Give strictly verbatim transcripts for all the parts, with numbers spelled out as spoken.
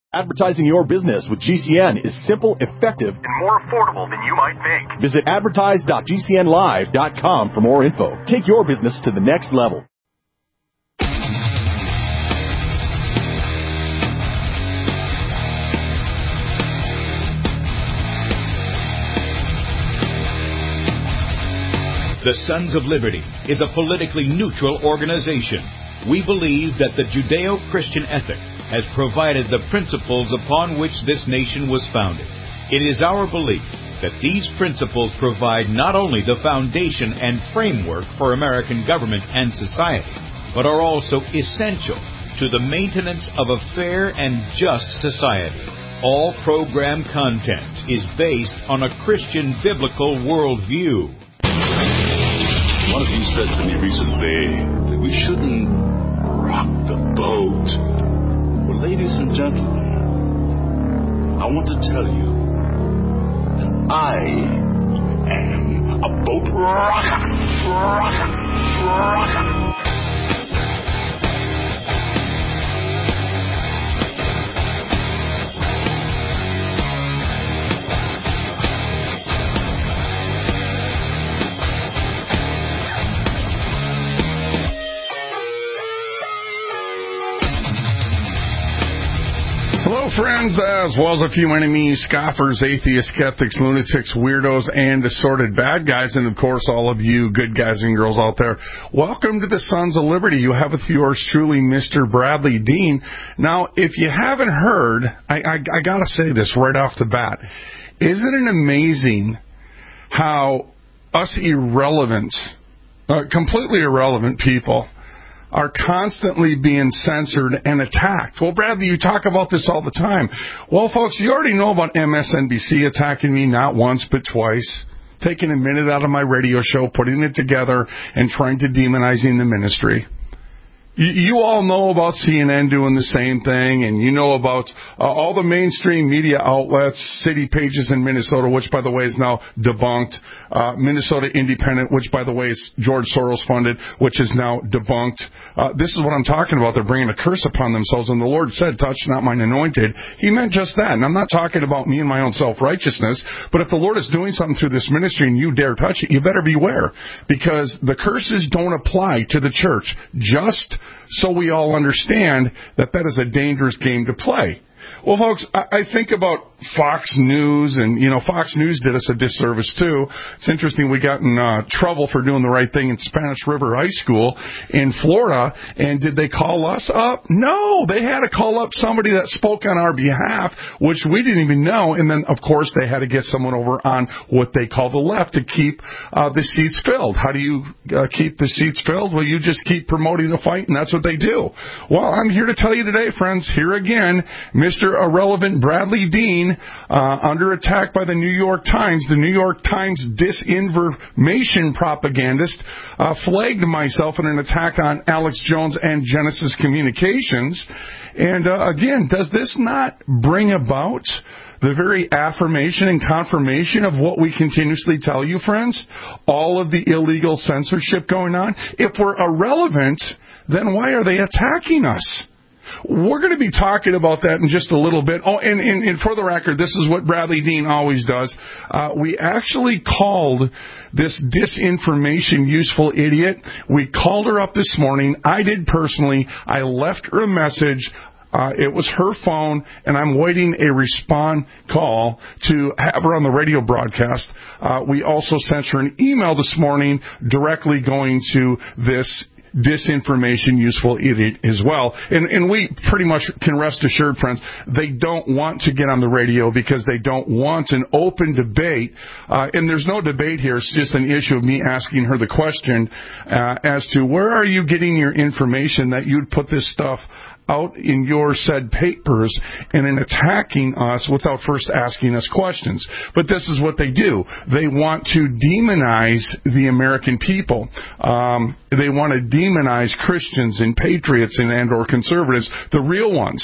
Advertising your business with G C N is simple, effective, and more affordable than you might think. Visit advertise dot g c n live dot com for more info. Take your business to the next level. The Sons of Liberty is a politically neutral organization. We believe that the Judeo-Christian ethic has provided the principles upon which this nation was founded. It is our belief that these principles provide not only the foundation and framework for American government and society, but are also essential to the maintenance of a fair and just society. All program content is based on a Christian biblical worldview. One of you said to me recently that we shouldn't rock the boat. Well, ladies and gentlemen, I want to tell you that I am a boat rocker. Rocker. Rocker. Hello, friends, as well as a few enemies, scoffers, atheists, skeptics, lunatics, weirdos, and assorted bad guys, and, of course, all of you good guys and girls out there. Welcome to the Sons of Liberty. You have with yours truly, Mister Bradley Dean. Now, if you haven't heard, I, I, I got to say this right off the bat. Isn't it amazing how us irrelevant, uh, completely irrelevant people are constantly being censored and attacked? Well, Bradley, you talk about this all the time. Well, folks, you already know about M S N B C attacking me not once but twice, taking a minute out of my radio show, putting it together, and trying to demonizing the ministry. You, you all know about C N N doing the same thing, and you know about uh, all the mainstream media outlets, City Pages in Minnesota, which, by the way, is now debunked, uh, Minnesota Independent, which, by the way, is George Soros funded, which is now debunked. Uh, this is what I'm talking about. They're bringing a curse upon themselves, and the Lord said, touch not mine anointed. He meant just that, and I'm not talking about me and my own self-righteousness, but if the Lord is doing something through this ministry and you dare touch it, you better beware, because the curses don't apply to the church, just so we all understand that that is a dangerous game to play. Well, folks, I think about Fox News, and, you know, Fox News did us a disservice, too. It's interesting, we got in uh, trouble for doing the right thing in Spanish River High School in Florida, and did they call us up? No, they had to call up somebody that spoke on our behalf, which we didn't even know, and then, of course, they had to get someone over on what they call the left to keep uh, the seats filled. How do you uh, keep the seats filled? Well, you just keep promoting the fight, and that's what they do. Well, I'm here to tell you today, friends, here again, Mister Irrelevant Bradley Dean, uh, under attack by the New York Times. The New York Times disinformation propagandist uh, flagged myself in an attack on Alex Jones and Genesis Communications. And uh, again, does this not bring about the very affirmation and confirmation of what we continuously tell you, friends? All of the illegal censorship going on. If we're irrelevant, then why are they attacking us? We're going to be talking about that in just a little bit. Oh, and, and, and for the record, this is what Bradley Dean always does. Uh, we actually called this disinformation useful idiot. We called her up this morning. I did personally. I left her a message. Uh, it was her phone, and I'm waiting a response call to have her on the radio broadcast. Uh, we also sent her an email this morning directly going to this disinformation useful idiot as well. And, and we pretty much can rest assured, friends, they don't want to get on the radio because they don't want an open debate. Uh, and there's no debate here. It's just an issue of me asking her the question uh, as to where are you getting your information that you'd put this stuff out in your said papers and in attacking us without first asking us questions. But this is what they do. They want to demonize the American people. Um, they want to demonize Christians and patriots and, and or conservatives, the real ones.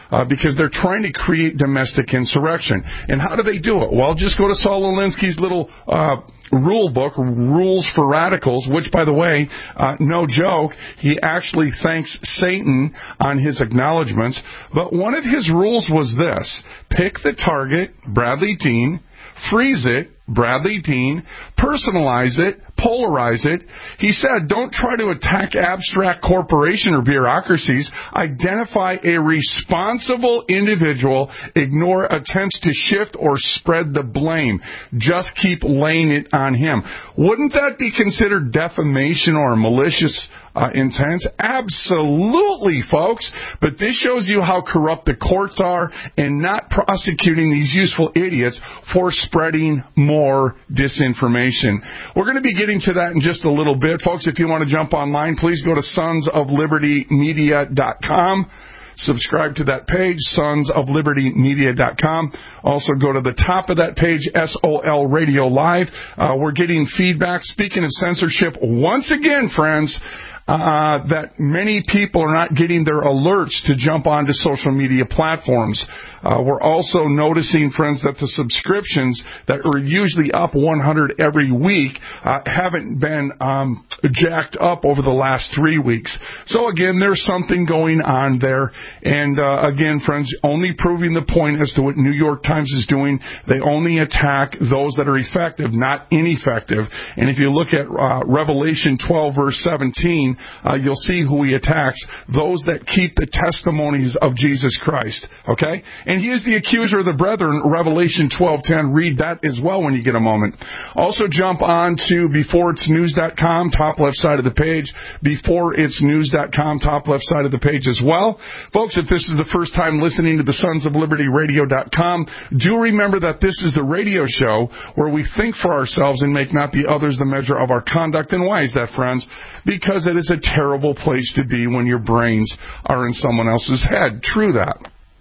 uh, because they're trying to create domestic insurrection. And how do they do it? Well, just go to Saul Alinsky's little uh, rule book, Rules for Radicals, which, by the way, uh, no joke, he actually thanks Satan on his acknowledgments. But one of his rules was this: pick the target, Bradley Dean, freeze it, Bradley Dean, personalize it, polarize it. He said, don't try to attack abstract corporation or bureaucracies. Identify a responsible individual. Ignore attempts to shift or spread the blame. Just keep laying it on him. Wouldn't that be considered defamation or malicious uh, intent? Absolutely, folks. But this shows you how corrupt the courts are in not prosecuting these useful idiots for spreading more disinformation. We're going to be getting to that in just a little bit. Folks, if you want to jump online, please go to sons of liberty media dot com. Subscribe to that page, sons of liberty media dot com. Also go to the top of that page, S O L Radio Live. Uh, we're getting feedback. Speaking of censorship, once again, friends, Uh, that many people are not getting their alerts to jump onto social media platforms. Uh, we're also noticing, friends, that the subscriptions that are usually up one hundred every week uh, haven't been um, jacked up over the last three weeks. So, again, there's something going on there. And, uh, again, friends, only proving the point as to what New York Times is doing. They only attack those that are effective, not ineffective. And if you look at uh, Revelation twelve, verse seventeen, Uh, you'll see who he attacks: those that keep the testimonies of Jesus Christ. Okay? And he is the accuser of the brethren, Revelation twelve ten. Read that as well when you get a moment. Also jump on to before it's news dot com, top left side of the page. before it's news dot com, top left side of the page as well. Folks, if this is the first time listening to the sons of liberty radio dot com, do remember that this is the radio show where we think for ourselves and make not the others the measure of our conduct. And why is that, friends? Because it is a terrible place to be when your brains are in someone else's head. True that.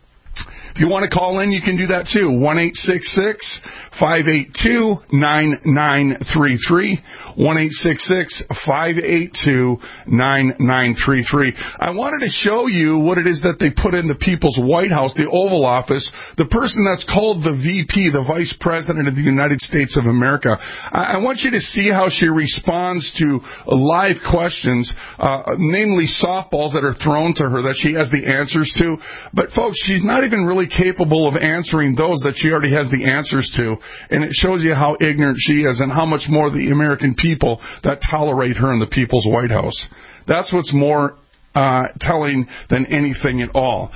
If you want to call in, you can do that too. one eight six six, five eight two, nine nine three three. one eight six six, five eight two, nine nine three three. I wanted to show you what it is that they put in the People's White House, the Oval Office, the person that's called the V P, the Vice President of the United States of America. I, I want you to see how she responds to live questions, uh, namely softballs that are thrown to her that she has the answers to. But, folks, she's not even really capable of answering those that she already has the answers to, and it shows you how ignorant she is and how much more the American people that tolerate her in the People's White House. That's what's more uh, telling than anything at all.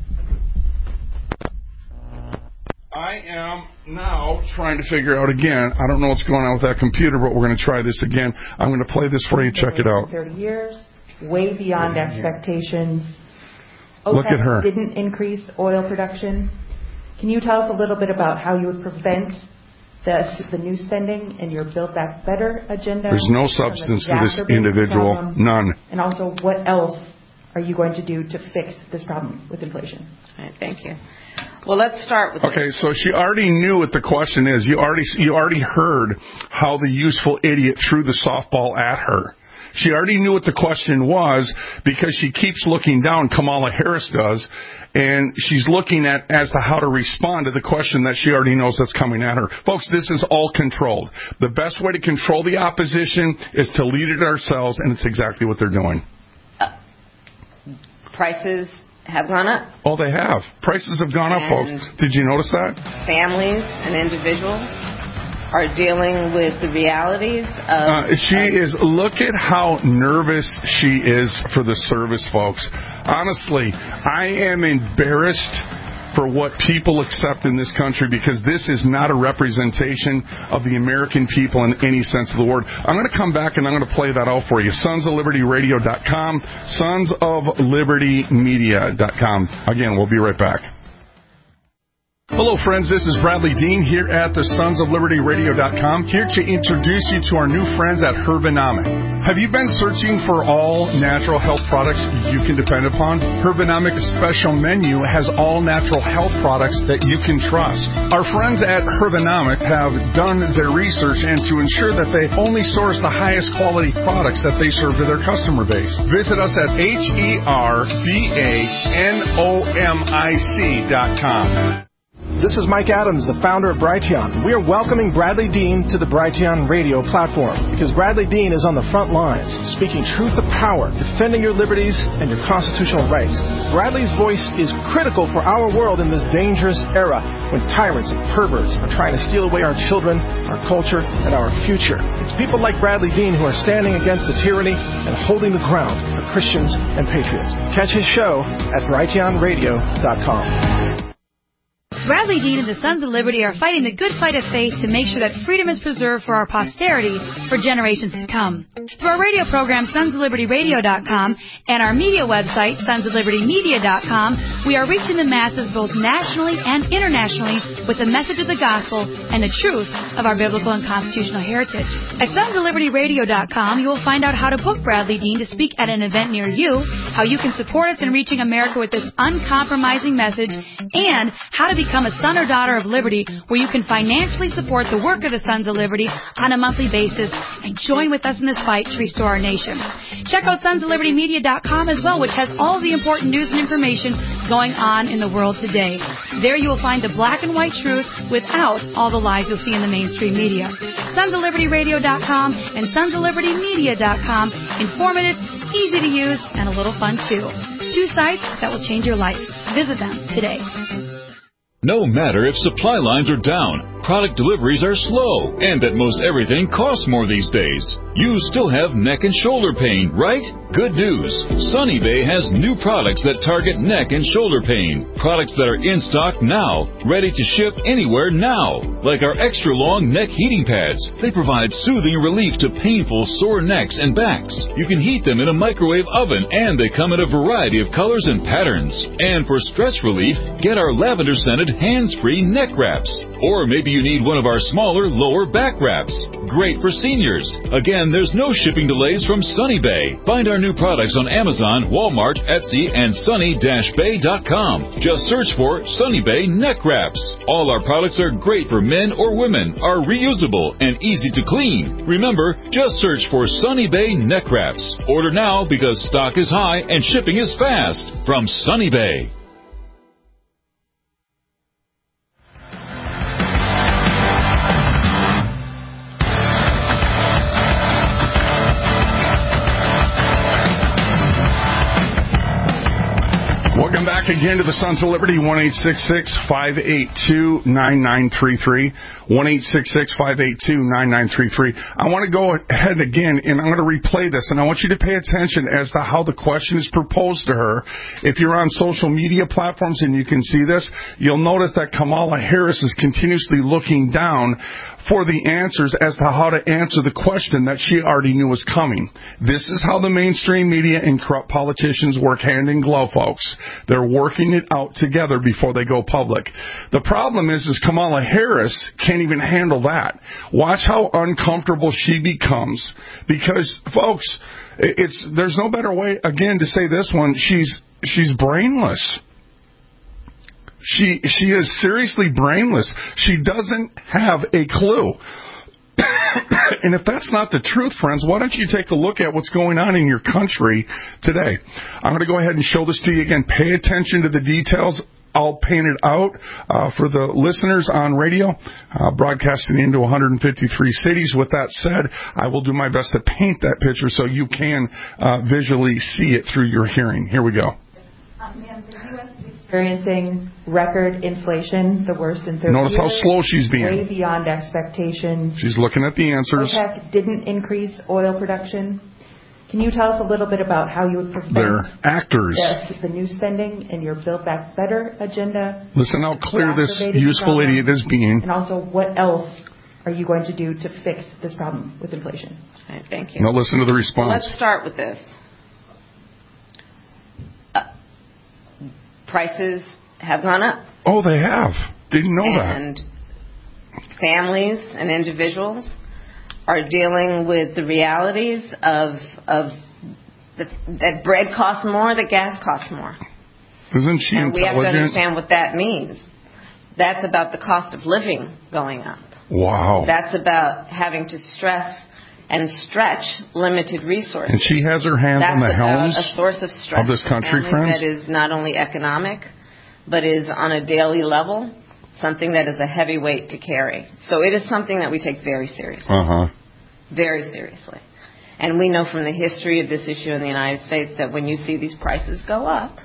I am now trying to figure out again, I don't know what's going on with that computer, but we're going to try this again. I'm going to play this for you. Check it out. thirty years, way beyond expectations. Look at her. Didn't increase oil production. Can you tell us a little bit about how you would prevent the, the new spending and your Build Back Better agenda? There's no substance to this individual. Problem? None. And also, what else are you going to do to fix this problem with inflation? All right, thank you. Well, let's start with Okay, so she already knew what the question is. You already you already heard how the useful idiot threw the softball at her. She already knew what the question was because she keeps looking down, Kamala Harris does, and she's looking at as to how to respond to the question that she already knows that's coming at her. Folks, this is all controlled. The best way to control the opposition is to lead it ourselves, and it's exactly what they're doing. Uh, prices have gone up. Oh, they have. Prices have gone up, and folks. Did you notice that? Families and individuals are dealing with the realities of... Uh, she of, is, look at how nervous she is for the service, folks. Honestly, I am embarrassed for what people accept in this country because this is not a representation of the American people in any sense of the word. I'm going to come back and I'm going to play that out for you. sons of liberty radio dot com, sons of liberty media dot com. Again, we'll be right back. Hello, friends. This is Bradley Dean here at the Sons of Liberty Radio dot com, here to introduce you to our new friends at Herbonomic. Have you been searching for all natural health products you can depend upon? Herbonomic's special menu has all natural health products that you can trust. Our friends at Herbonomic have done their research and to ensure that they only source the highest quality products that they serve to their customer base. Visit us at H E R B A N O M I C dot com. This is Mike Adams, the founder of Brighteon. We are welcoming Bradley Dean to the Brighteon radio platform because Bradley Dean is on the front lines, speaking truth to power, defending your liberties and your constitutional rights. Bradley's voice is critical for our world in this dangerous era when tyrants and perverts are trying to steal away our children, our culture, and our future. It's people like Bradley Dean who are standing against the tyranny and holding the ground for Christians and patriots. Catch his show at Brighteon Radio dot com. Bradley Dean and the Sons of Liberty are fighting the good fight of faith to make sure that freedom is preserved for our posterity for generations to come. Through our radio program, Sons of Liberty Radio dot com, and our media website, Sons of Liberty Media dot com, we are reaching the masses both nationally and internationally with the message of the gospel and the truth of our biblical and constitutional heritage. At Sons of Liberty Radio dot com, you will find out how to book Bradley Dean to speak at an event near you, how you can support us in reaching America with this uncompromising message, and how to become a son or daughter of liberty, where you can financially support the work of the Sons of Liberty on a monthly basis and join with us in this fight to restore our nation. Check out Sons of Liberty Media dot com as well, which has all the important news and information going on in the world today. There you will find the black and white truth without all the lies you'll see in the mainstream media. Sons of Liberty Radio dot com and Sons of Liberty Media dot com, informative, easy to use, and a little fun too. Two sites that will change your life. Visit them today. No matter if supply lines are down, product deliveries are slow, and that most everything costs more these days, you still have neck and shoulder pain, right? Good news. Sunny Bay has new products that target neck and shoulder pain. Products that are in stock now, ready to ship anywhere now. Like our extra long neck heating pads. They provide soothing relief to painful sore necks and backs. You can heat them in a microwave oven, and they come in a variety of colors and patterns. And for stress relief, get our lavender scented hands-free neck wraps. Or maybe you need one of our smaller lower back wraps. Great for seniors. Again, there's no shipping delays from Sunny Bay. Find our new products on Amazon, Walmart, Etsy, and sunny dash bay dot com. Just search for Sunny Bay Neck Wraps. All our products are great for men or women, are reusable, and easy to clean. Remember, just search for Sunny Bay Neck Wraps. Order now because stock is high and shipping is fast. From Sunny Bay. Welcome back again to the Sons of Liberty, one eight six six, five eight two, nine nine three three, one eight six six, five eight two, nine nine three three. I want to go ahead again, and I'm going to replay this, and I want you to pay attention as to how the question is proposed to her. If you're on social media platforms and you can see this, you'll notice that Kamala Harris is continuously looking down for the answers as to how to answer the question that she already knew was coming. This is how the mainstream media and corrupt politicians work hand in glove, folks. They're working it out together before they go public. The problem is, is Kamala Harris can't even handle that. Watch how uncomfortable she becomes because, folks, it's there's no better way, again, to say this one. She's she's brainless. She she is seriously brainless. She doesn't have a clue. And if that's not the truth, friends, why don't you take a look at what's going on in your country today? I'm going to go ahead and show this to you again. Pay attention to the details. I'll paint it out uh, for the listeners on radio, uh, broadcasting into one hundred fifty-three cities. With that said, I will do my best to paint that picture so you can uh, visually see it through your hearing. Here we go. Um, ma'am, the U S is experiencing record inflation, the worst in thirty Notice years. how slow she's being. Way beyond expectations. She's looking at the answers. OPEC didn't increase oil production. Can you tell us a little bit about how you would prevent They're actors. This, the new spending and your Build Back Better agenda? Listen how clear this useful idiot is being. And also, what else are you going to do to fix this problem with inflation? Right, thank you. Now listen to the response. Well, let's start with this. Uh, prices have gone up. Oh, they have. Didn't know that. And families and individuals are dealing with the realities of of the, that bread costs more, that gas costs more. Isn't she and intelligent? We have to understand what that means. That's about the cost of living going up. Wow. That's about having to stress and stretch limited resources. And she has her hands That's on the about helms a source of stress of this country, for friends. That is not only economic, but is on a daily level something that is a heavy weight to carry. So it is something that we take very seriously. Uh-huh. Very seriously. And we know from the history of this issue in the United States that when you see these prices go up,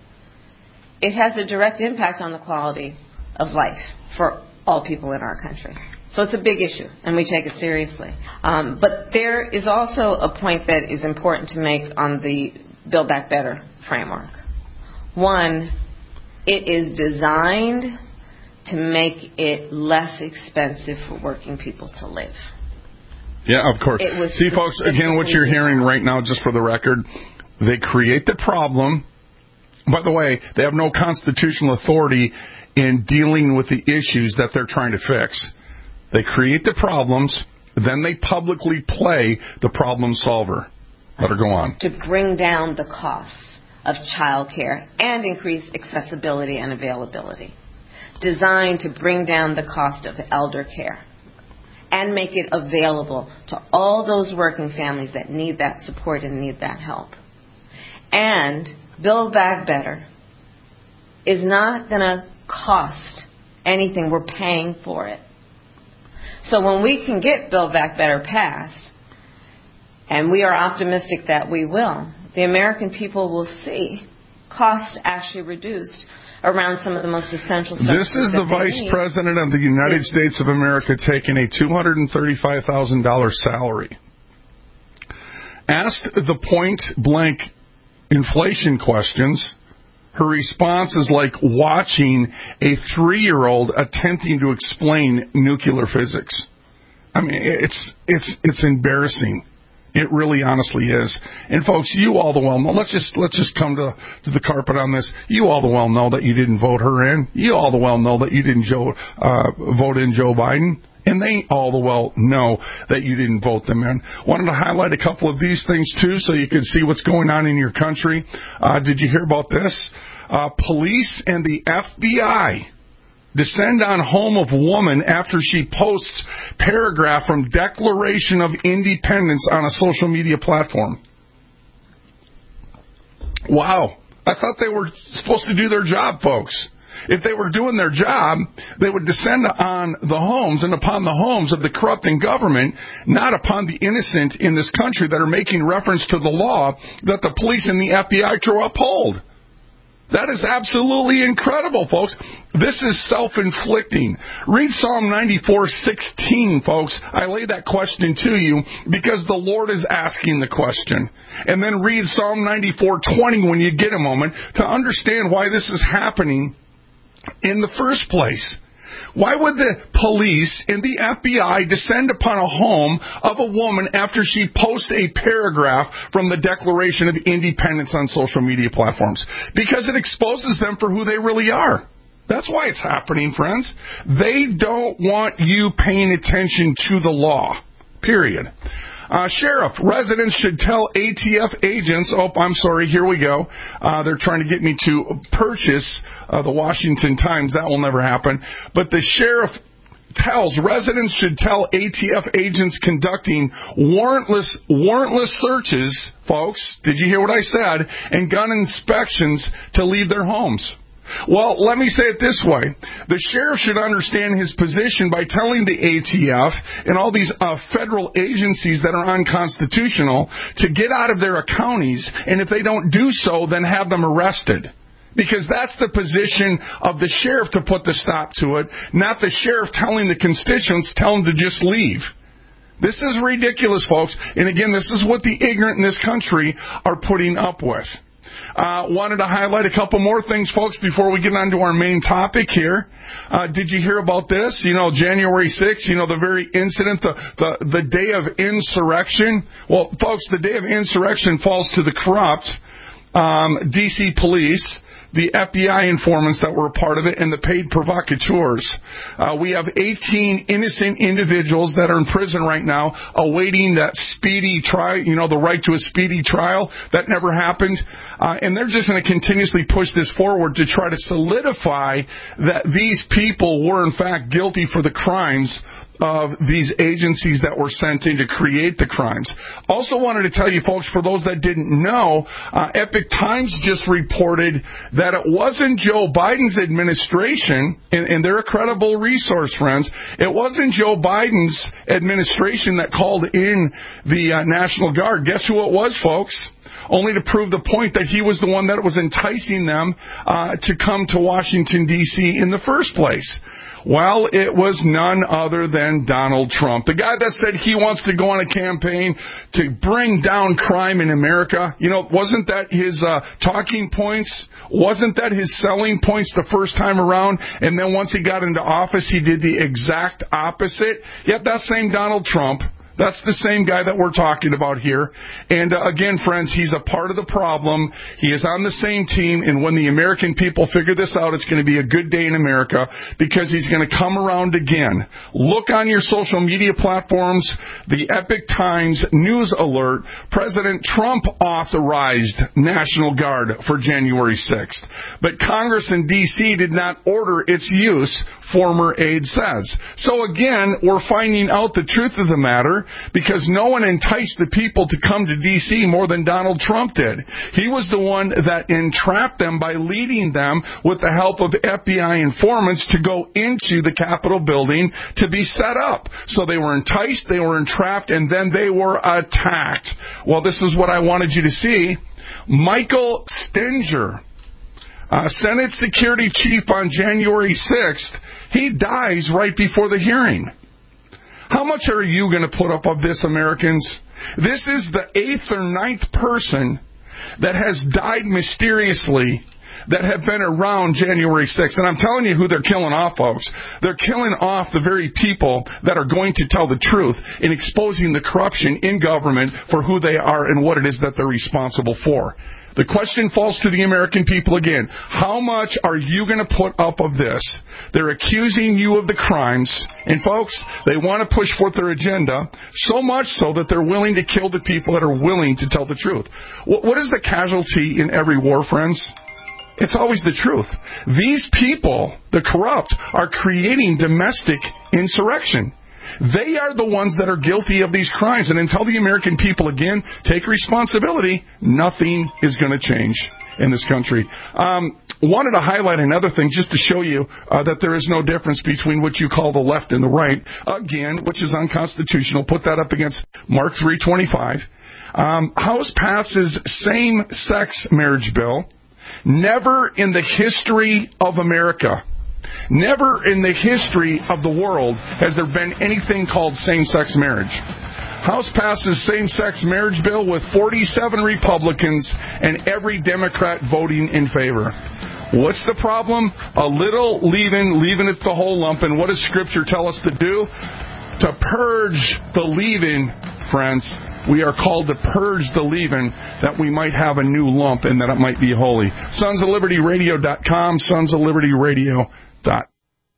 it has a direct impact on the quality of life for all people in our country. So it's a big issue, and we take it seriously. Um, but there is also a point that is important to make on the Build Back Better framework. One, it is designed to make it less expensive for working people to live. Yeah, of course. See, folks, again, what you're hearing right now, just for the record, they create the problem. By the way, they have no constitutional authority in dealing with the issues that they're trying to fix. They create the problems, then they publicly play the problem solver. Let her go on. To bring down the costs of child care and increase accessibility and availability. Designed to bring down the cost of elder care and make it available to all those working families that need that support and need that help. And Build Back Better is not going to cost anything. We're paying for it. So when we can get Build Back Better passed, and we are optimistic that we will, the American people will see costs actually reduced around some of the most essential services. This is the Vice President of the United States of America taking a two hundred thirty-five thousand dollars salary. Asked the point-blank inflation questions, her response is like watching a three-year-old attempting to explain nuclear physics. I mean, it's it's it's embarrassing. It really honestly is. And folks, you all the well know, let's just let's just come to, to the carpet on this. You all the well know that you didn't vote her in. You all the well know that you didn't Joe, uh, vote in Joe Biden. And they all the well know that you didn't vote them in. Wanted to highlight a couple of these things, too, so you can see what's going on in your country. Uh, did you hear about this? Uh, police and the F B I descend on home of woman after she posts paragraph from Declaration of Independence on a social media platform. Wow. I thought they were supposed to do their job, folks. If they were doing their job, they would descend on the homes and upon the homes of the corrupting government, not upon the innocent in this country that are making reference to the law that the police and the F B I to uphold. That is absolutely incredible, folks. This is self-inflicting. Read Psalm ninety-four sixteen, folks. I lay that question to you because the Lord is asking the question. And then read Psalm ninety-four twenty when you get a moment to understand why this is happening in the first place. Why would the police and the F B I descend upon a home of a woman after she posts a paragraph from the Declaration of Independence on social media platforms? Because it exposes them for who they really are. That's why it's happening, friends. They don't want you paying attention to the law. Period. Uh, Sheriff, residents should tell A T F agents, oh, I'm sorry, here we go. Uh, they're trying to get me to purchase uh, the Washington Times. That will never happen. But the sheriff tells residents should tell A T F agents conducting warrantless, warrantless searches, folks, did you hear what I said, and gun inspections to leave their homes. Well, let me say it this way. The sheriff should understand his position by telling the A T F and all these uh, federal agencies that are unconstitutional to get out of their counties, and if they don't do so, then have them arrested. Because that's the position of the sheriff to put the stop to it, not the sheriff telling the constituents, tell them to just leave. This is ridiculous, folks. And again, this is what the ignorant in this country are putting up with. Uh, wanted to highlight a couple more things, folks, before we get on to our main topic here. Uh, did you hear about this? You know, January sixth, you know, the very incident, the, the, the day of insurrection. Well, folks, the day of insurrection falls to the corrupt um, D C police. the F B I informants that were a part of it and the paid provocateurs. Uh, we have eighteen innocent individuals that are in prison right now awaiting that speedy trial, you know, the right to a speedy trial. That never happened. Uh, and they're just going to continuously push this forward to try to solidify that these people were, in fact, guilty for the crimes of these agencies that were sent in to create the crimes. Also wanted to tell you, folks, for those that didn't know, uh, Epoch Times just reported that it wasn't Joe Biden's administration, and, and they're a credible resource, friends, it wasn't Joe Biden's administration that called in the uh, National Guard. Guess who it was, folks? Only to prove the point that he was the one that was enticing them uh, to come to Washington, D C in the first place. Well, it was none other than Donald Trump, the guy that said he wants to go on a campaign to bring down crime in America. You know, wasn't that his uh, talking points? Wasn't that his selling points the first time around? And then once he got into office, he did the exact opposite. Yet that same Donald Trump, that's the same guy that we're talking about here. And uh, again, friends, he's a part of the problem. He is on the same team. And when the American people figure this out, it's going to be a good day in America because he's going to come around again. Look on your social media platforms, the Epoch Times News Alert. President Trump authorized National Guard for January sixth. But Congress in D C did not order its use, former aide says. So again, we're finding out the truth of the matter, because no one enticed the people to come to D C more than Donald Trump did. He was the one that entrapped them by leading them with the help of F B I informants to go into the Capitol building to be set up. So they were enticed, they were entrapped, and then they were attacked. Well, this is what I wanted you to see. Michael Stenger, uh, Senate Security Chief on January sixth, he dies right before the hearing. How much are you going to put up of this, Americans? This is the eighth or ninth person that has died mysteriously that have been around January sixth. And I'm telling you who they're killing off, folks. They're killing off the very people that are going to tell the truth in exposing the corruption in government for who they are and what it is that they're responsible for. The question falls to the American people again. How much are you going to put up of this? They're accusing you of the crimes. And folks, they want to push forth their agenda so much so that they're willing to kill the people that are willing to tell the truth. What is the casualty in every war, friends? It's always the truth. These people, the corrupt, are creating domestic insurrection. They are the ones that are guilty of these crimes. And until the American people, again, take responsibility, nothing is going to change in this country. Um, wanted to highlight another thing just to show you uh, that there is no difference between what you call the left and the right, again, which is unconstitutional. Put that up against Mark three twenty-five. Um, House passes same-sex marriage bill. Never in the history of America, never in the history of the world has there been anything called same-sex marriage. House passes same-sex marriage bill with forty-seven Republicans and every Democrat voting in favor. What's the problem? A little leaven, leaving it the whole lump. And what does Scripture tell us to do? To purge the leaven, friends. We are called to purge the leaven that we might have a new lump and that it might be holy. Sons of Liberty Radio dot com, Sons of Liberty Radio dot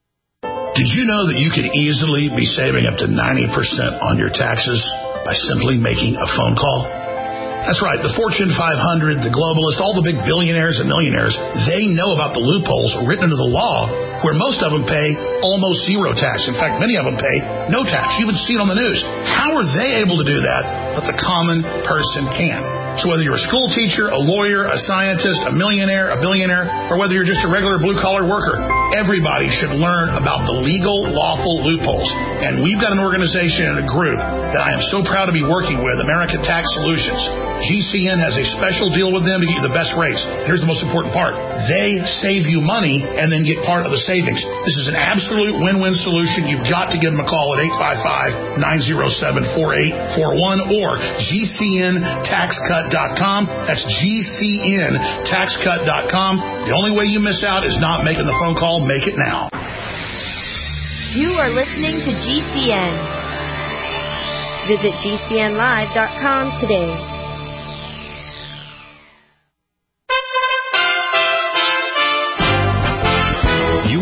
com. Did you know that you could easily be saving up to ninety percent on your taxes by simply making a phone call? That's right. The Fortune five hundred, the globalists, all the big billionaires and millionaires, they know about the loopholes written into the law where most of them pay almost zero tax. In fact, many of them pay no tax. You even see it on the news. How are they able to do that, but the common person can? So whether you're a school teacher, a lawyer, a scientist, a millionaire, a billionaire, or whether you're just a regular blue-collar worker, everybody should learn about the legal, lawful loopholes. And we've got an organization and a group that I am so proud to be working with, American Tax Solutions. G C N has a special deal with them to get you the best rates. Here's the most important part. They save you money and then get part of the savings. This is an absolute win-win solution. You've got to give them a call at eight five five, nine oh seven, four eight four one or G C N tax cut dot com. That's G C N tax cut dot com. The only way you miss out is not making the phone call. Make it now. You are listening to G C N. Visit G C N live dot com today.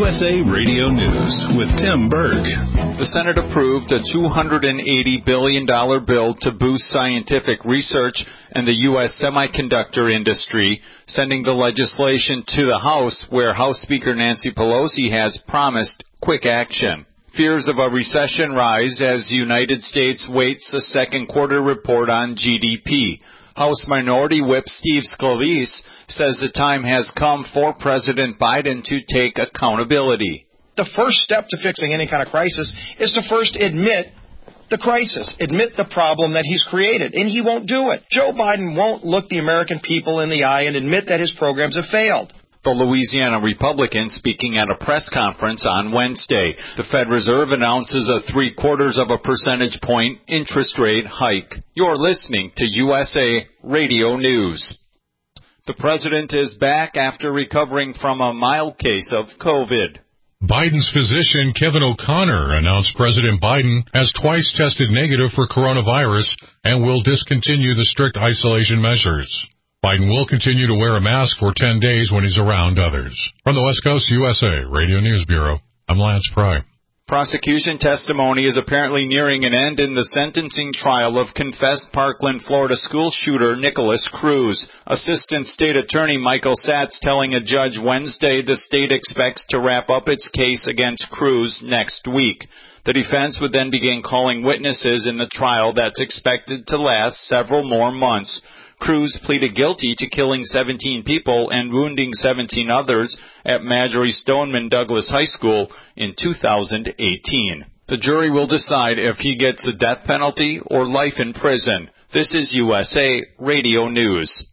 S A Radio News with Tim Berg. The Senate approved a two hundred eighty billion dollars bill to boost scientific research and the U S semiconductor industry, sending the legislation to the House, where House Speaker Nancy Pelosi has promised quick action. Fears of a recession rise as the United States waits a second quarter report on G D P. House Minority Whip Steve Scalise says the time has come for President Biden to take accountability. The first step to fixing any kind of crisis is to first admit the crisis, admit the problem that he's created, and he won't do it. Joe Biden won't look the American people in the eye and admit that his programs have failed. The Louisiana Republican speaking at a press conference on Wednesday. The Fed Reserve announces a three-quarters of a percentage point interest rate hike. You're listening to U S A Radio News. The president is back after recovering from a mild case of COVID. Biden's physician, Kevin O'Connor, announced President Biden has twice tested negative for coronavirus and will discontinue the strict isolation measures. Biden will continue to wear a mask for ten days when he's around others. From the West Coast U S A Radio News Bureau, I'm Lance Pry. Prosecution testimony is apparently nearing an end in the sentencing trial of confessed Parkland, Florida school shooter Nicholas Cruz. Assistant State Attorney Michael Satz telling a judge Wednesday the state expects to wrap up its case against Cruz next week. The defense would then begin calling witnesses in the trial that's expected to last several more months. Cruz pleaded guilty to killing seventeen people and wounding seventeen others at Marjorie Stoneman Douglas High School in two thousand eighteen. The jury will decide if he gets a death penalty or life in prison. This is U S A Radio News.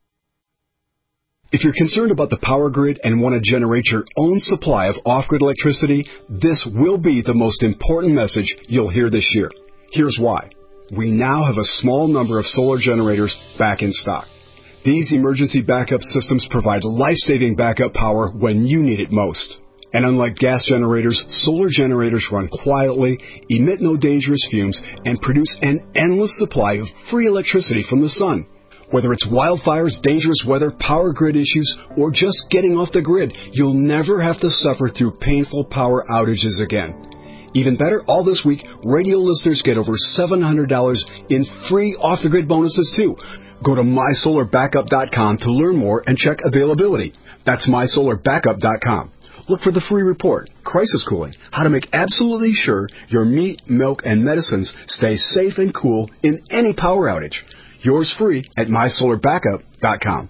If you're concerned about the power grid and want to generate your own supply of off-grid electricity, this will be the most important message you'll hear this year. Here's why. We now have a small number of solar generators back in stock. These emergency backup systems provide life-saving backup power when you need it most. And unlike gas generators, solar generators run quietly, emit no dangerous fumes, and produce an endless supply of free electricity from the sun. Whether it's wildfires, dangerous weather, power grid issues, or just getting off the grid, you'll never have to suffer through painful power outages again. Even better, all this week, radio listeners get over seven hundred dollars in free off-the-grid bonuses, too. Go to my solar backup dot com to learn more and check availability. That's my solar backup dot com. Look for the free report, Crisis Cooling, how to make absolutely sure your meat, milk, and medicines stay safe and cool in any power outage. Yours free at my solar backup dot com.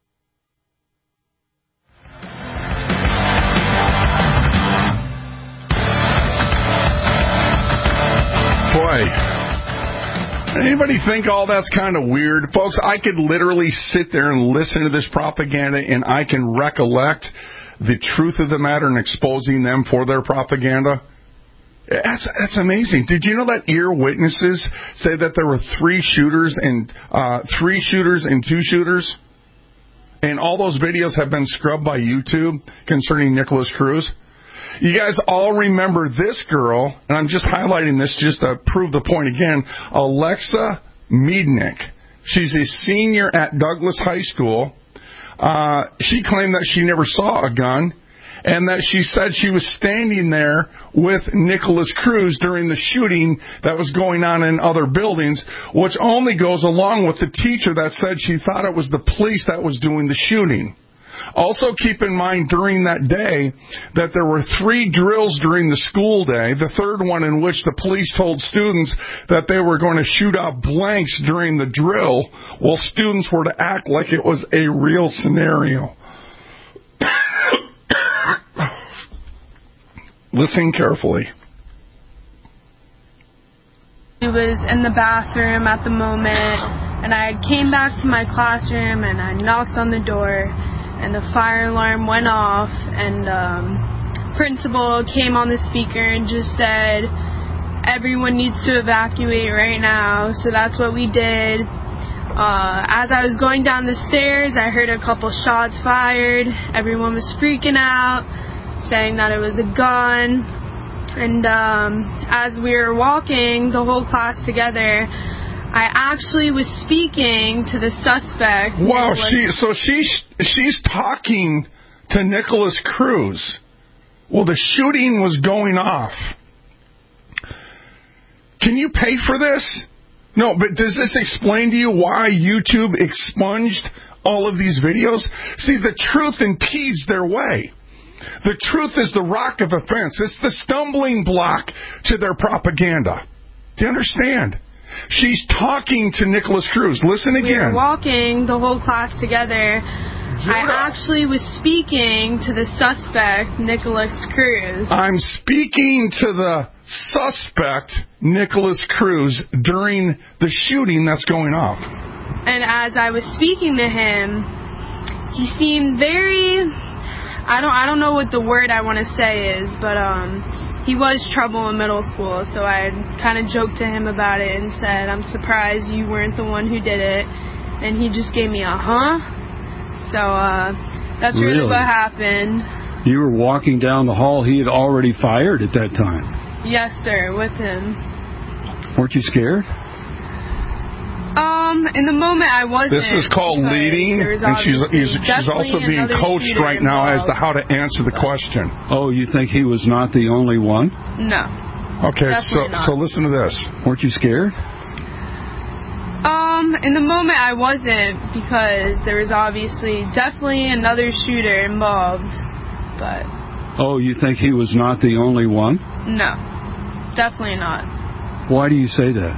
Boy, anybody think all that's kind of weird? Folks, I could literally sit there and listen to this propaganda, and I can recollect the truth of the matter and exposing them for their propaganda. That's, that's amazing. Did you know that ear witnesses say that there were three shooters and uh, three shooters and two shooters? And all those videos have been scrubbed by YouTube concerning Nicholas Cruz. You guys all remember this girl, and I'm just highlighting this just to prove the point again, Alexa Miednick. She's a senior at Douglas High School. Uh, she claimed that she never saw a gun, and that she said she was standing there with Nicholas Cruz during the shooting that was going on in other buildings, which only goes along with the teacher that said she thought it was the police that was doing the shooting. Also keep in mind during that day that there were three drills during the school day, the third one in which the police told students that they were going to shoot out blanks during the drill while students were to act like it was a real scenario. Listen carefully. He was in the bathroom at the moment, and I came back to my classroom and I knocked on the door, and the fire alarm went off, and um, principal came on the speaker and just said, everyone needs to evacuate right now. So that's what we did. Uh, as I was going down the stairs, I heard a couple shots fired. Everyone was freaking out, saying that it was a gun. And um, as we were walking, the whole class together, I actually was speaking to the suspect. Wow, she so she she's talking to Nicholas Cruz. Well, the shooting was going off. Can you pay for this? No, but does this explain to you why YouTube expunged all of these videos? See, the truth impedes their way. The truth is the rock of offense. It's the stumbling block to their propaganda. Do you understand? She's talking to Nicholas Cruz. Listen again. We were walking the whole class together. Judah. I actually was speaking to the suspect, Nicholas Cruz. I'm speaking to the suspect, Nicholas Cruz, during the shooting that's going off. And as I was speaking to him, he seemed very... I don't I don't know what the word I want to say is, but um, he was trouble in middle school, so I kind of joked to him about it and said, I'm surprised you weren't the one who did it. And he just gave me a huh? So uh, that's really? really what happened. You were walking down the hall. He had already fired at that time. Yes, sir, with him. Weren't you scared? Um, in the moment I wasn't. This is called leading, and she's she's, she's also being coached right now involved. As to how to answer the question. Oh, you think he was not the only one? No. Okay, so not. so listen to this. Weren't you scared? Um, in the moment I wasn't, because there was obviously definitely another shooter involved, but... Oh, you think he was not the only one? No, definitely not. Why do you say that?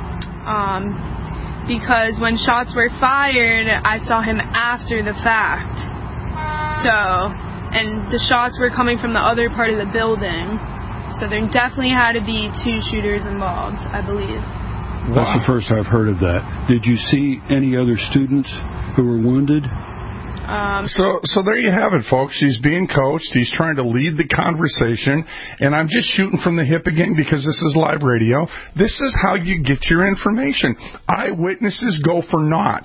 Um, because when shots were fired, I saw him after the fact. So, and the shots were coming from the other part of the building, so there definitely had to be two shooters involved, I believe. That's wow. the first I've heard of that. Did you see any other students who were wounded? Um, so so there you have it, folks. She's being coached. He's trying to lead the conversation. And I'm just shooting from the hip again because this is live radio. This is how you get your information. Eyewitnesses go for naught.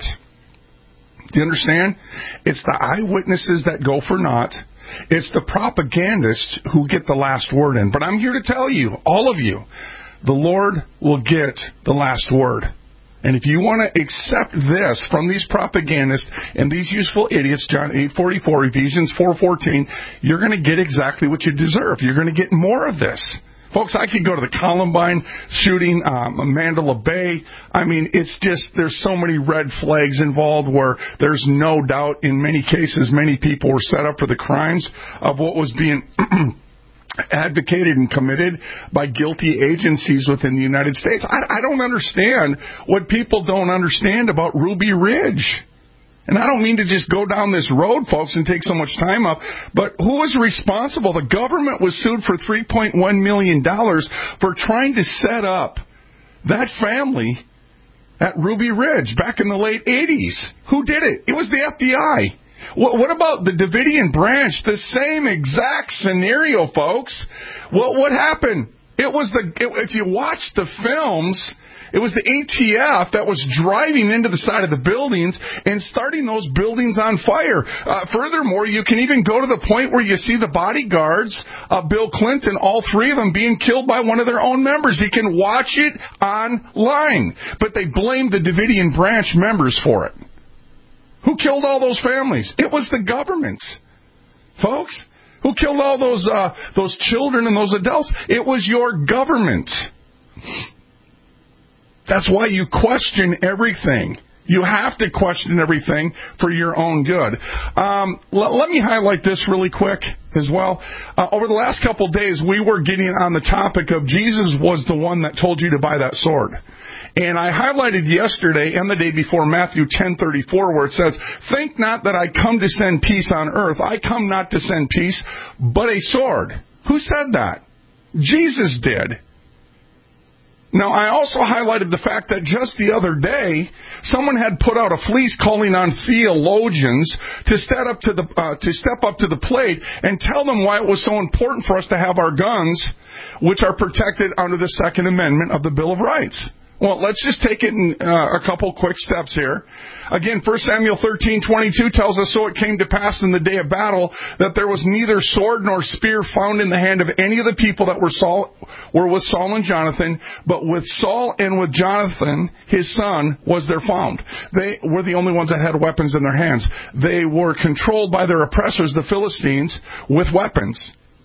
Do you understand? It's the eyewitnesses that go for naught. It's the propagandists who get the last word in. But I'm here to tell you, all of you, the Lord will get the last word. And if you want to accept this from these propagandists and these useful idiots, John eight forty-four, Ephesians four fourteen, you're going to get exactly what you deserve. You're going to get more of this. Folks, I could go to the Columbine shooting, um, Mandela Bay. I mean, it's just, there's so many red flags involved where there's no doubt in many cases many people were set up for the crimes of what was being advocated and committed by guilty agencies within the United States. I, I don't understand what people don't understand about Ruby Ridge. And I don't mean to just go down this road, folks, and take so much time up, but who was responsible? The government was sued for three point one million dollars for trying to set up that family at Ruby Ridge back in the late eighties. Who did it? It was the F B I. What about the Davidian branch? The same exact scenario, folks. What what happened? It was the it, if you watch the films, it was the A T F that was driving into the side of the buildings and starting those buildings on fire. Uh, furthermore, you can even go to the point where you see the bodyguards of Bill Clinton, all three of them being killed by one of their own members. You can watch it online. But they blamed the Davidian branch members for it. Who killed all those families? It was the government, folks. Who killed all those uh, those children and those adults? It was your government. That's why you question everything. You have to question everything for your own good. Um, l- let me highlight this really quick as well. Uh, over the last couple of days, we were getting on the topic of Jesus was the one that told you to buy that sword. And I highlighted yesterday and the day before Matthew ten thirty-four where it says, "Think not that I come to send peace on earth. I come not to send peace, but a sword." Who said that? Jesus did. Now, I also highlighted the fact that just the other day, someone had put out a fleece calling on theologians to step up to the uh, to step up to the plate and tell them why it was so important for us to have our guns, which are protected under the Second Amendment of the Bill of Rights. Well, let's just take it in uh, a couple quick steps here. Again, First Samuel thirteen twenty-two tells us, "So it came to pass in the day of battle that there was neither sword nor spear found in the hand of any of the people that were Saul, were with Saul and Jonathan, but with Saul and with Jonathan, his son, was there found." They were the only ones that had weapons in their hands. They were controlled by their oppressors, the Philistines, with weapons.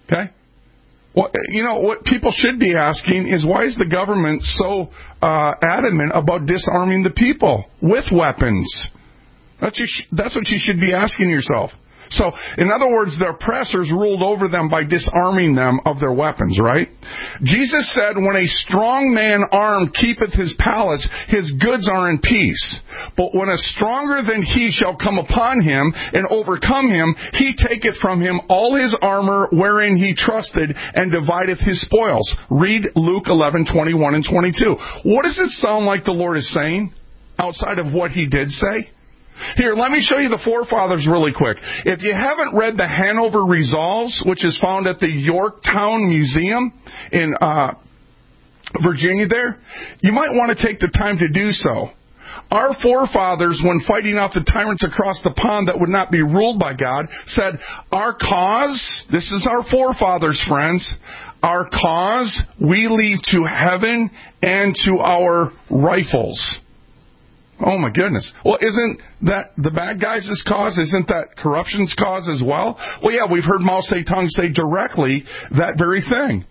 Okay? Well, you know, what people should be asking is, why is the government so uh, adamant about disarming the people with weapons? That's, you sh- that's what you should be asking yourself. So, in other words, the oppressors ruled over them by disarming them of their weapons, right? Jesus said, when a strong man armed keepeth his palace, his goods are in peace. But when a stronger than he shall come upon him and overcome him, he taketh from him all his armor wherein he trusted and divideth his spoils. Read Luke eleven, twenty-one and twenty-two. What does it sound like the Lord is saying outside of what he did say? Here, let me show you the forefathers really quick. If you haven't read the Hanover Resolves, which is found at the Yorktown Museum in uh, Virginia there, you might want to take the time to do so. Our forefathers, when fighting off the tyrants across the pond that would not be ruled by God, said, our cause, this is our forefathers, friends, our cause we leave to heaven and to our rifles. Oh, my goodness. Well, isn't that the bad guys' cause? Isn't that corruption's cause as well? Well, yeah, we've heard Mao Zedong say directly that very thing.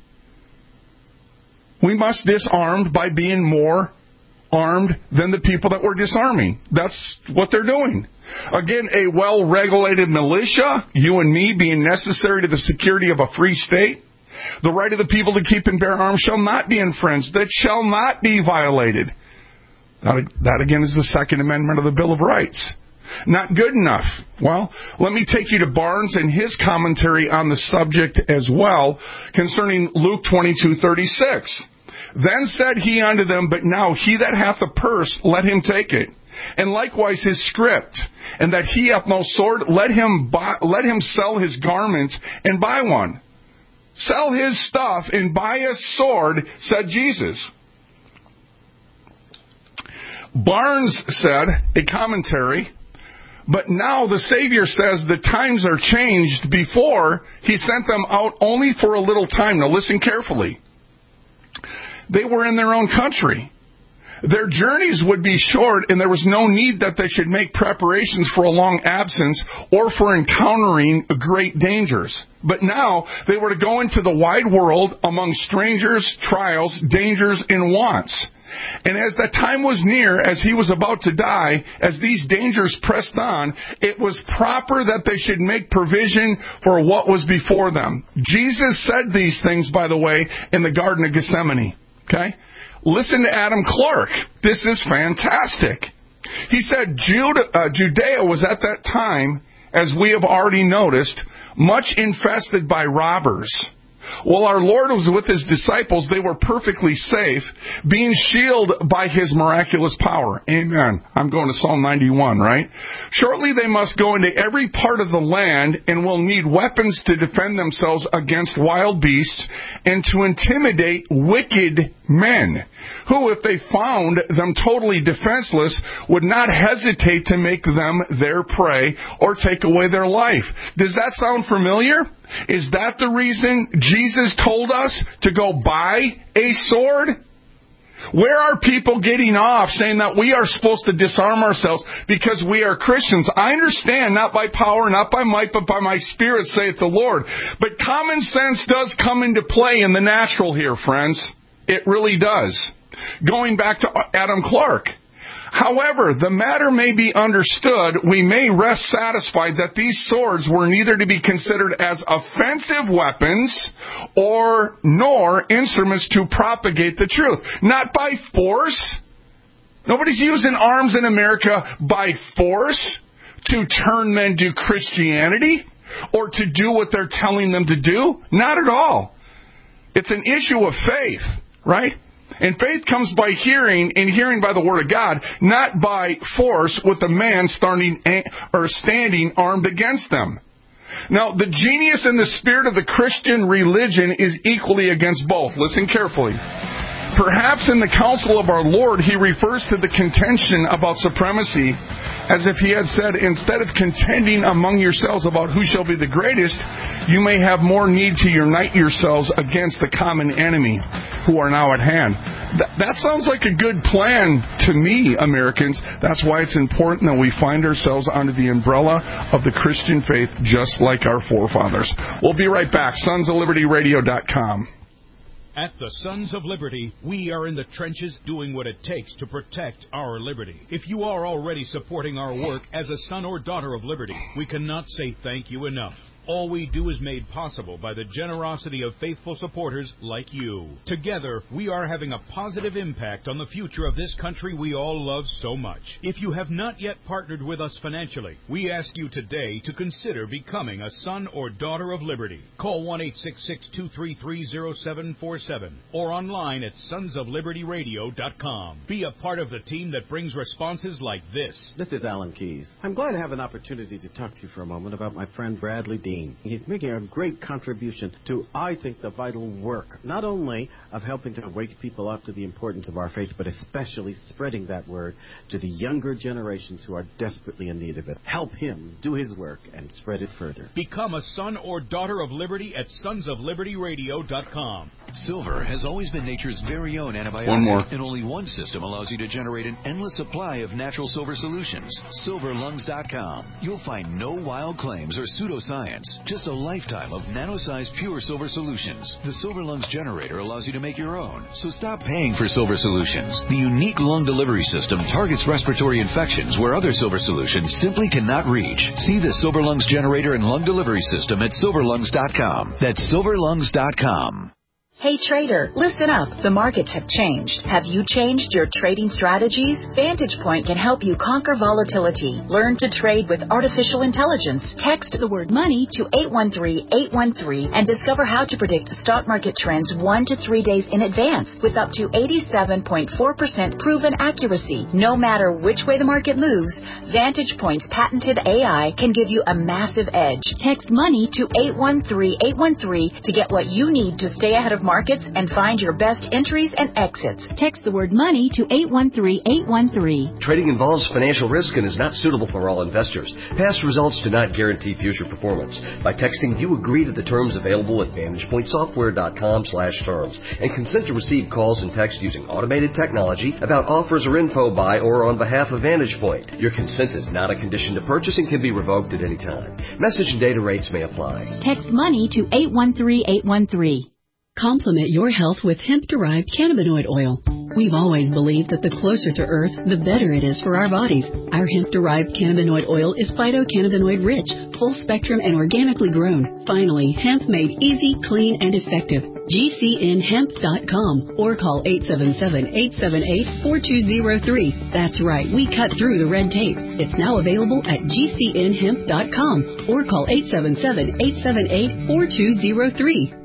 We must disarm by being more armed than the people that we're disarming. That's what they're doing. Again, a well-regulated militia, you and me, being necessary to the security of a free state. The right of the people to keep and bear arms shall not be infringed. That shall not be violated. That, again, is the Second Amendment of the Bill of Rights. Not good enough. Well, let me take you to Barnes and his commentary on the subject as well, concerning Luke twenty-two thirty-six. Then said he unto them, but now he that hath a purse, let him take it, and likewise his script, and that he hath no sword, let him buy, let him sell his garments and buy one. Sell his stuff and buy a sword, said Jesus. Barnes said, a commentary, but now the Savior says the times are changed. Before, he sent them out only for a little time. Now listen carefully. They were in their own country. Their journeys would be short, and there was no need that they should make preparations for a long absence or for encountering great dangers. But now they were to go into the wide world among strangers, trials, dangers, and wants. And as that time was near, as he was about to die, as these dangers pressed on, it was proper that they should make provision for what was before them. Jesus said these things, by the way, in the Garden of Gethsemane. Okay? Listen to Adam Clark. This is fantastic. He said Judah, uh, Judea was at that time, as we have already noticed, much infested by robbers. While our Lord was with his disciples, they were perfectly safe, being shielded by his miraculous power. Amen. I'm going to Psalm ninety-one, right? Shortly they must go into every part of the land and will need weapons to defend themselves against wild beasts and to intimidate wicked men, who, if they found them totally defenseless, would not hesitate to make them their prey or take away their life. Does that sound familiar? Is that the reason Jesus told us to go buy a sword? Where are people getting off saying that we are supposed to disarm ourselves because we are Christians? I understand, not by power, not by might, but by my Spirit, saith the Lord. But common sense does come into play in the natural here, friends. It really does. Going back to Adam Clark. However, the matter may be understood, we may rest satisfied that these swords were neither to be considered as offensive weapons or nor instruments to propagate the truth. Not by force. Nobody's using arms in America by force to turn men to Christianity or to do what they're telling them to do. Not at all. It's an issue of faith, right? And faith comes by hearing, and hearing by the Word of God, not by force with a man starting or standing armed against them. Now, the genius and the spirit of the Christian religion is equally against both. Listen carefully. Perhaps in the counsel of our Lord, he refers to the contention about supremacy as if he had said, instead of contending among yourselves about who shall be the greatest, you may have more need to unite yourselves against the common enemy who are now at hand. That, that sounds like a good plan to me, Americans. That's why it's important that we find ourselves under the umbrella of the Christian faith, just like our forefathers. We'll be right back. sons of liberty radio dot com. At the Sons of Liberty, we are in the trenches doing what it takes to protect our liberty. If you are already supporting our work as a son or daughter of liberty, we cannot say thank you enough. All we do is made possible by the generosity of faithful supporters like you. Together, we are having a positive impact on the future of this country we all love so much. If you have not yet partnered with us financially, we ask you today to consider becoming a son or daughter of liberty. Call one eight six six, two three three, zero seven four seven or online at sons of liberty radio dot com. Be a part of the team that brings responses like this. This is Alan Keyes. I'm glad to have an opportunity to talk to you for a moment about my friend Bradley Dean. He's making a great contribution to, I think, the vital work, not only of helping to wake people up to the importance of our faith, but especially spreading that word to the younger generations who are desperately in need of it. Help him do his work and spread it further. Become a son or daughter of liberty at sons of liberty radio dot com. Silver has always been nature's very own antibiotic. One more. And only one system allows you to generate an endless supply of natural silver solutions. silver lungs dot com. You'll find no wild claims or pseudoscience. Just a lifetime of nano-sized pure silver solutions. The Silver Lungs generator allows you to make your own. So stop paying for silver solutions. The unique lung delivery system targets respiratory infections where other silver solutions simply cannot reach. See the Silver Lungs generator and lung delivery system at silver lungs dot com. That's silver lungs dot com. Hey trader, listen up. The markets have changed. Have you changed your trading strategies? Vantage Point can help you conquer volatility. Learn to trade with artificial intelligence. Text the word money to eight one three, eight one three and discover how to predict stock market trends one to three days in advance with up to eighty-seven point four percent proven accuracy. No matter which way the market moves, Vantage Point's patented A I can give you a massive edge. Text money to eight one three, eight one three to get what you need to stay ahead of markets and find your best entries and exits. Text the word money to eight one three, eight one three. Trading involves financial risk and is not suitable for all investors. Past results do not guarantee future performance. By texting, you agree to the terms available at vantage point software dot com slash terms and consent to receive calls and text using automated technology about offers or info by or on behalf of Vantage Point. Your consent is not a condition to purchase and can be revoked at any time. Message and data rates may apply. Text money to eight one three, eight one three. Complement your health with hemp-derived cannabinoid oil. We've always believed that the closer to Earth, the better it is for our bodies. Our hemp-derived cannabinoid oil is phytocannabinoid-rich, full-spectrum, and organically grown. Finally, hemp made easy, clean, and effective. G C N hemp dot com or call eight seven seven, eight seven eight, four two zero three. That's right, we cut through the red tape. It's now available at G C N hemp dot com or call eight seven seven, eight seven eight, four two zero three.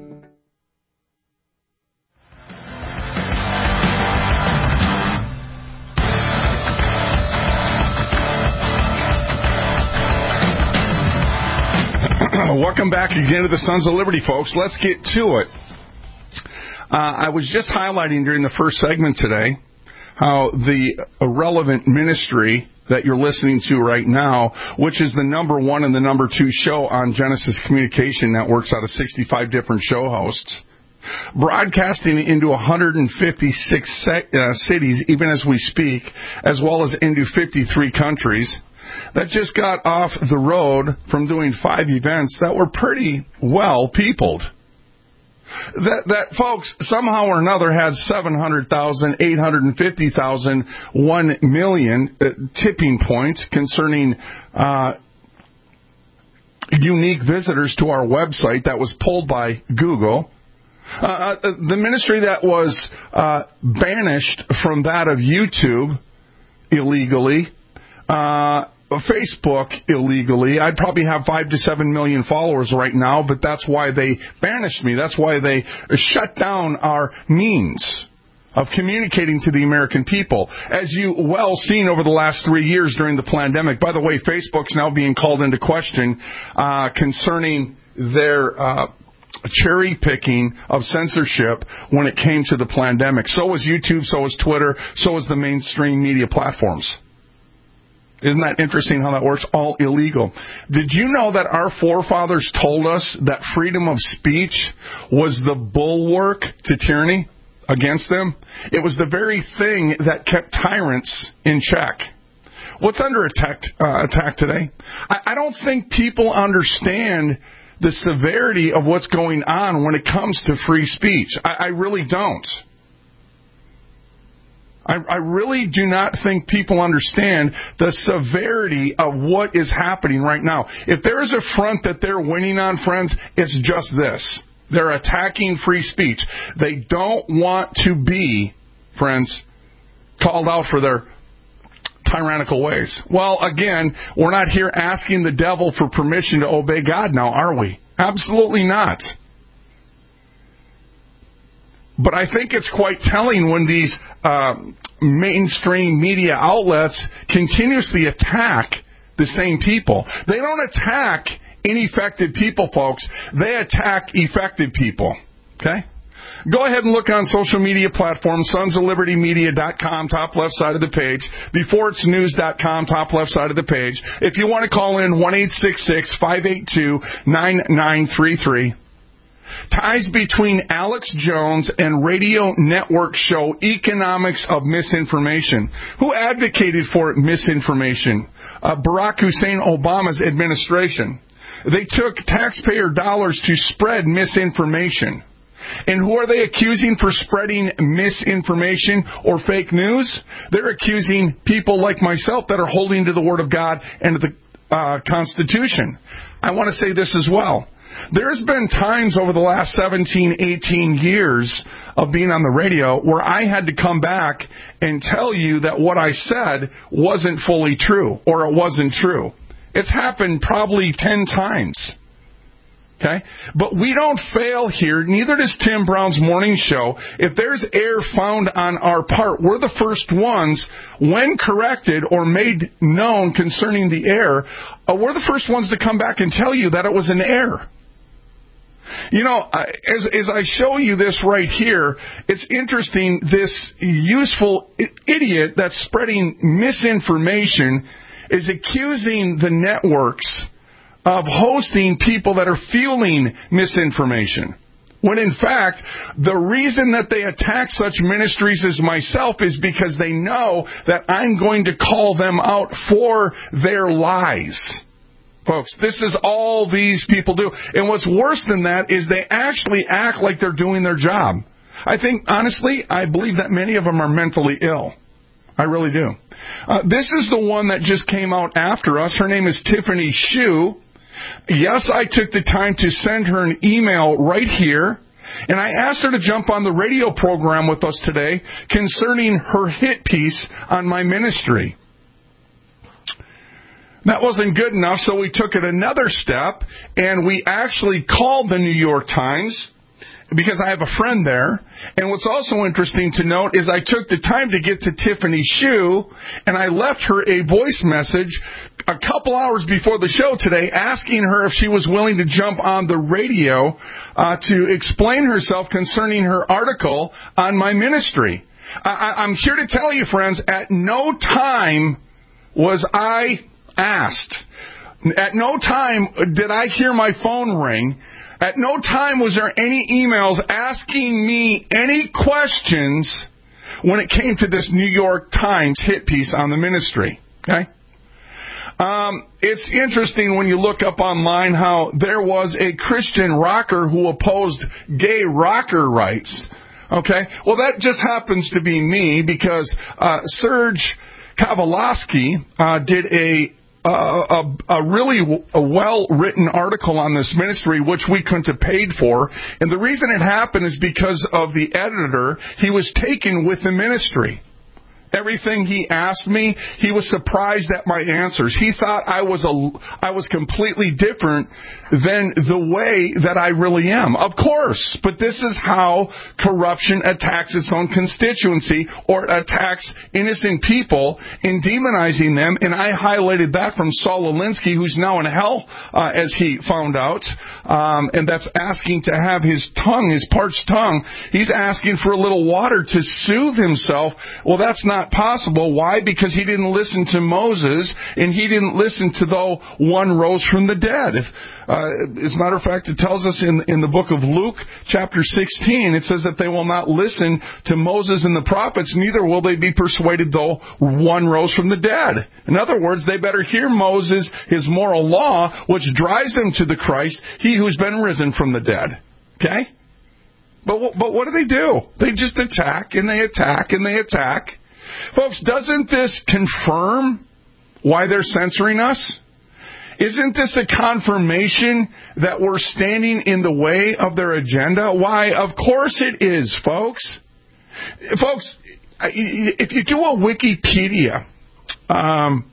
Welcome back again to the Sons of Liberty, folks. Let's get to it. Uh, I was just highlighting during the first segment today how the irrelevant ministry that you're listening to right now, which is the number one and the number two show on Genesis Communication Networks out of sixty-five different show hosts, broadcasting into one hundred fifty-six se- uh, cities even as we speak, as well as into fifty-three countries, that just got off the road from doing five events that were pretty well peopled. That, that folks, somehow or another had seven hundred thousand, eight hundred fifty thousand, one million uh, tipping points concerning uh, unique visitors to our website that was pulled by Google. Uh, the ministry that was uh, banished from that of YouTube illegally, uh, Facebook illegally. I'd probably have five to seven million followers right now, but that's why they banished me. That's why they shut down our means of communicating to the American people. As you well seen over the last three years during the pandemic. By the way, Facebook's now being called into question uh, concerning their uh, cherry picking of censorship when it came to the pandemic. So was YouTube, so was Twitter, so was the mainstream media platforms. Isn't that interesting how that works? All illegal. Did you know that our forefathers told us that freedom of speech was the bulwark to tyranny against them? It was the very thing that kept tyrants in check. What's under attack, uh, attack today? I, I don't think people understand the severity of what's going on when it comes to free speech. I, I really don't. I, I really do not think people understand the severity of what is happening right now. If there's a front that they're winning on, friends, it's just this. They're attacking free speech. They don't want to be, friends, called out for their tyrannical ways. Well, again, we're not here asking the devil for permission to obey God now, are we? Absolutely not. But I think it's quite telling when these uh, mainstream media outlets continuously attack the same people. They don't attack ineffective people, folks. They attack effective people. Okay? Go ahead and look on social media platforms, sons of liberty media dot com, top left side of the page, before it's news dot com, top left side of the page. If you want to call in, one eight six six, five eight two, nine nine three three. Ties between Alex Jones and radio network show Economics of Misinformation. Who advocated for misinformation? Uh, Barack Hussein Obama's administration. They took taxpayer dollars to spread misinformation. And who are they accusing for spreading misinformation or fake news? They're accusing people like myself that are holding to the Word of God and to the uh, Constitution. I want to say this as well. There's been times over the last seventeen, eighteen years of being on the radio where I had to come back and tell you that what I said wasn't fully true or it wasn't true. It's happened probably ten times. Okay? But we don't fail here. Neither does Tim Brown's morning show. If there's error found on our part, we're the first ones, when corrected or made known concerning the error, uh, we're the first ones to come back and tell you that it was an error. You know, as, as I show you this right here, it's interesting, this useful idiot that's spreading misinformation is accusing the networks of hosting people that are fueling misinformation. When in fact, the reason that they attack such ministries as myself is because they know that I'm going to call them out for their lies. Folks, this is all these people do. And what's worse than that is they actually act like they're doing their job. I think, honestly, I believe that many of them are mentally ill. I really do. Uh, this is the one that just came out after us. Her name is Tiffany Shu. Yes, I took the time to send her an email right here, and I asked her to jump on the radio program with us today concerning her hit piece on my ministry. That wasn't good enough, so we took it another step, and we actually called the New York Times, because I have a friend there. And what's also interesting to note is I took the time to get to Tiffany Shu, and I left her a voice message a couple hours before the show today asking her if she was willing to jump on the radio uh, to explain herself concerning her article on my ministry. I- I'm here to tell you, friends, at no time was I asked. At no time did I hear my phone ring. At no time was there any emails asking me any questions when it came to this New York Times hit piece on the ministry. Okay? Um, it's interesting when you look up online how there was a Christian rocker who opposed gay rocker rights. Okay? Well, that just happens to be me because uh, Serge Kowalski uh, did a Uh, a, a really a well-written article on this ministry, which we couldn't have paid for. And the reason it happened is because of the editor. He was taken with the ministry. everything he asked me, he was surprised at my answers. He thought I was a, I was completely different than the way that I really am. Of course, but this is how corruption attacks its own constituency, or it attacks innocent people in demonizing them. And I highlighted that from Saul Alinsky, who's now in hell, uh, as he found out, um, and that's asking to have his tongue, his parched tongue, he's asking for a little water to soothe himself. Well, that's not possible. Why? Because he didn't listen to Moses, and he didn't listen to the one rose from the dead. If, uh, as a matter of fact, it tells us in, in the book of Luke, chapter sixteen, it says that they will not listen to Moses and the prophets, neither will they be persuaded though one rose from the dead. In other words, they better hear Moses, his moral law, which drives them to the Christ, he who's been risen from the dead. Okay? But, but what do they do? They just attack, and they attack, and they attack. Folks, doesn't this confirm why they're censoring us? Isn't this a confirmation that we're standing in the way of their agenda? Why, of course it is, folks. Folks, if you do a Wikipedia, um,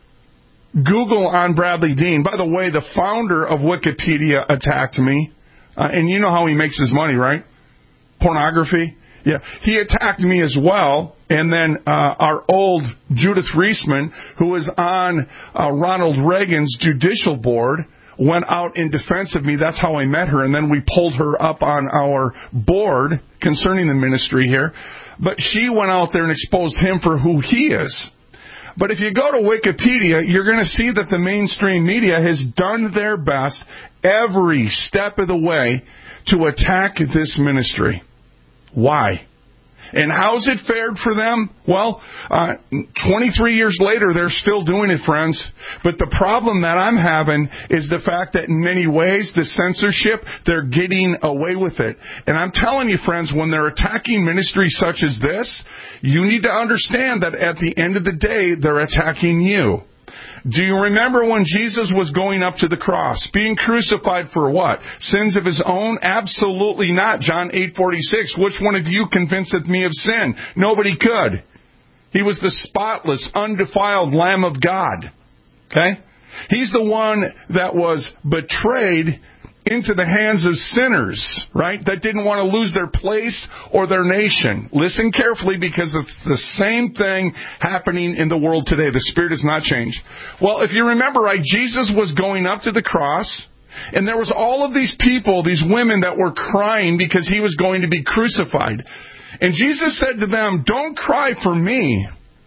Google on Bradley Dean. By the way, the founder of Wikipedia attacked me. Uh, and you know how he makes his money, right? Pornography. Yeah, he attacked me as well. And then uh, our old Judith Reisman, who was on uh, Ronald Reagan's judicial board, went out in defense of me. That's how I met her. And then we pulled her up on our board concerning the ministry here. But she went out there and exposed him for who he is. But if you go to Wikipedia, you're going to see that the mainstream media has done their best every step of the way to attack this ministry. Why? And how's it fared for them? Well, uh, twenty-three years later, they're still doing it, friends. But the problem that I'm having is the fact that in many ways, the censorship, they're getting away with it. And I'm telling you, friends, when they're attacking ministries such as this, you need to understand that at the end of the day, they're attacking you. Do you remember when Jesus was going up to the cross, being crucified for what? Sins of his own? Absolutely not. John eight forty-six. Which one of you convinceth me of sin? Nobody could. He was the spotless, undefiled Lamb of God. Okay? He's the one that was betrayed into the hands of sinners, right? That didn't want to lose their place or their nation. Listen carefully, because it's the same thing happening in the world today. The Spirit has not changed. Well, if you remember right, Jesus was going up to the cross, and there was all of these people, these women that were crying because he was going to be crucified. And Jesus said to them, "Don't cry for me."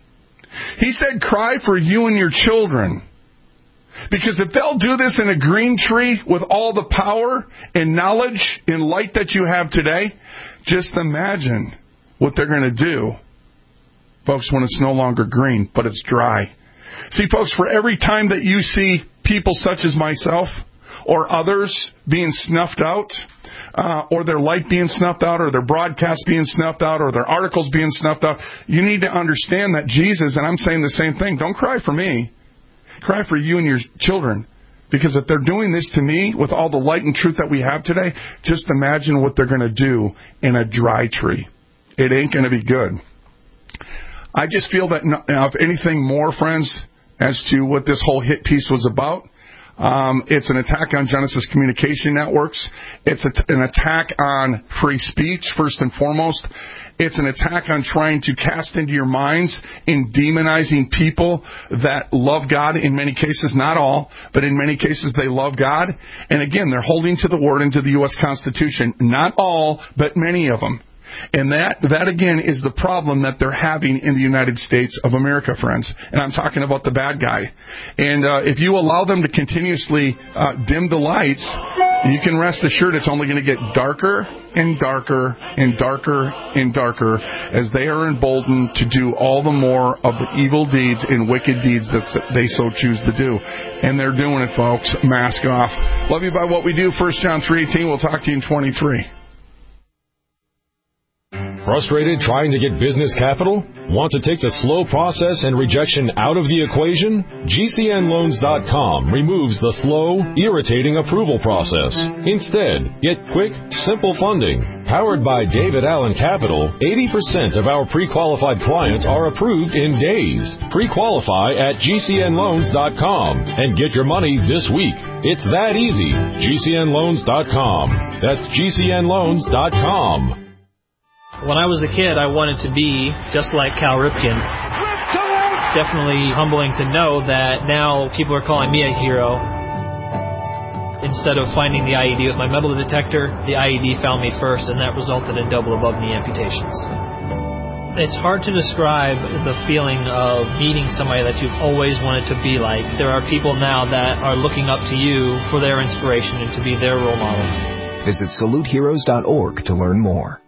He said, "Cry for you and your children." Because if they'll do this in a green tree with all the power and knowledge and light that you have today, just imagine what they're going to do, folks, when it's no longer green, but it's dry. See, folks, for every time that you see people such as myself or others being snuffed out, uh, or their light being snuffed out, or their broadcast being snuffed out, or their articles being snuffed out, you need to understand that Jesus, and I'm saying the same thing, don't cry for me. Cry for you and your children. Because if they're doing this to me with all the light and truth that we have today, just imagine what they're going to do in a dry tree. It ain't going to be good. I just feel that, if anything more, friends, as to what this whole hit piece was about, um, it's an attack on Genesis Communication Networks. It's a t- an attack on free speech, first and foremost. It's an attack on trying to cast into your minds in demonizing people that love God in many cases, not all, but in many cases they love God. And again, they're holding to the Word and to the U S Constitution. Not all, but many of them. And that, that again, is the problem that they're having in the United States of America, friends. And I'm talking about the bad guy. And uh, if you allow them to continuously uh, dim the lights, you can rest assured it's only going to get darker and darker and darker and darker as they are emboldened to do all the more of the evil deeds and wicked deeds that they so choose to do. And they're doing it, folks. Mask off. Love you by what we do. First John three eighteen. We'll talk to you in twenty-three. Frustrated trying to get business capital? Want to take the slow process and rejection out of the equation? G C N loans dot com removes the slow, irritating approval process. Instead, get quick, simple funding. Powered by David Allen Capital, eighty percent of our pre-qualified clients are approved in days. Pre-qualify at G C N loans dot com and get your money this week. It's that easy. G C N loans dot com. That's G C N loans dot com. When I was a kid, I wanted to be just like Cal Ripken. It's definitely humbling to know that now people are calling me a hero. Instead of finding the I E D with my metal detector, the I E D found me first, and that resulted in double above-knee amputations. It's hard to describe the feeling of meeting somebody that you've always wanted to be like. There are people now that are looking up to you for their inspiration and to be their role model. Visit salute heroes dot org to learn more.